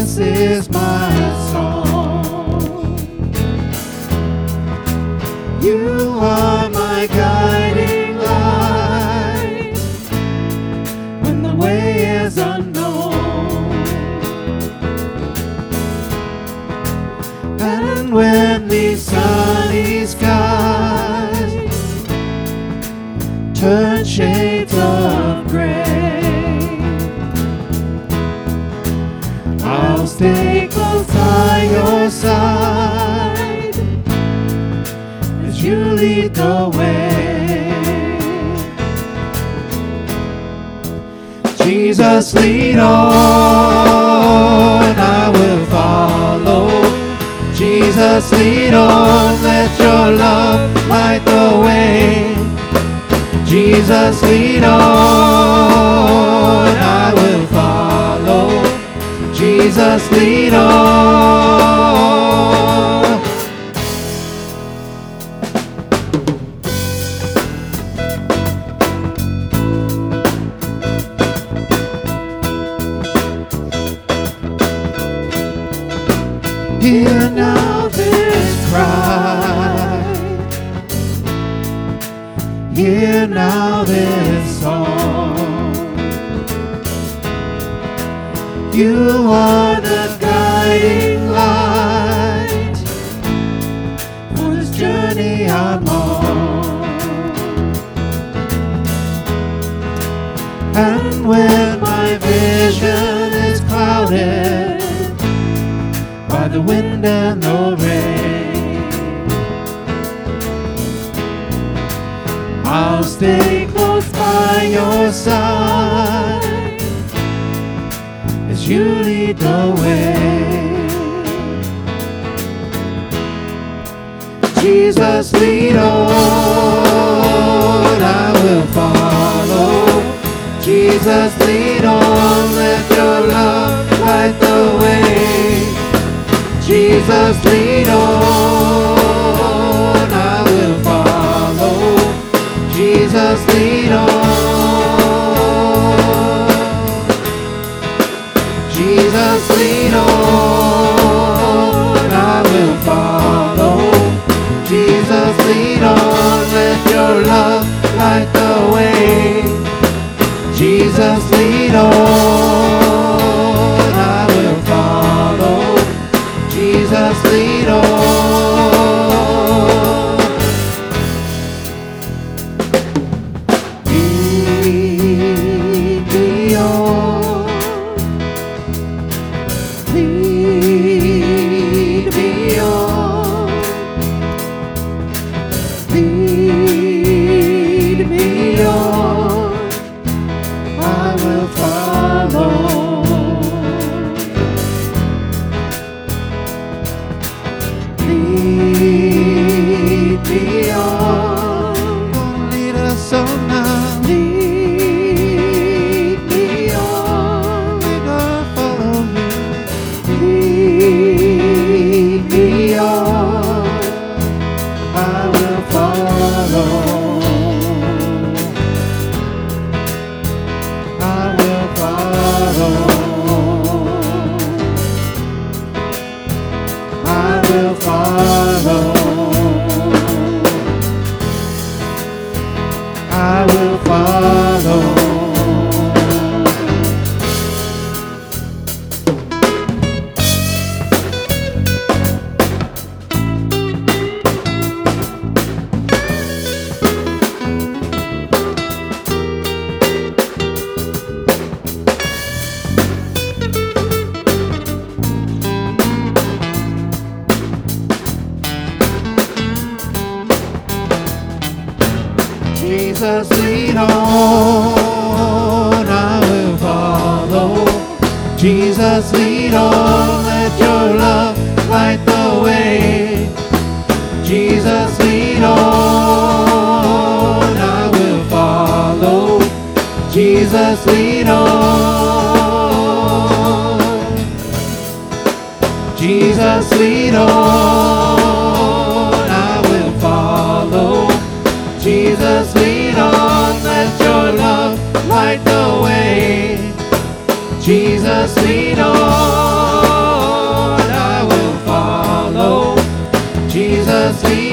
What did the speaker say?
This is my song. You are my guiding light when the way is unknown, and when these sunny skies turn shades of gray, I'll stay close by your side as you lead the way. Jesus, lead on, I will follow. Jesus, lead on, let your love light the way. Jesus, lead on, I will follow. Jesus, lead on. Hear now this cry, hear now this song. You are the guiding light for this journey I'm on. And when my vision is clouded by the wind and the rain, I'll stay close by your side as you lead the way. Jesus, lead on, I will follow. Jesus, lead on, let your love light the way. Jesus, lead on, I will follow. Jesus, lead on. Jesus, lead on, I will follow. Jesus, lead on, let your love light the way. Jesus, lead on, I will follow. Jesus, lead on. Lead me on. Lead me on. Lead me on. I will follow. Lead me on, lead us on now. Lead me on, we're gonna follow you. Lead me on, I will follow. I will follow. I will follow. I will follow. Jesus, lead on, I will follow. Jesus, lead on, let your love light the way. Jesus, lead on, I will follow. Jesus, lead on. Jesus, lead on, I will follow. Jesus, lead on, let your love light the way. Jesus, lead on. Jesus, lead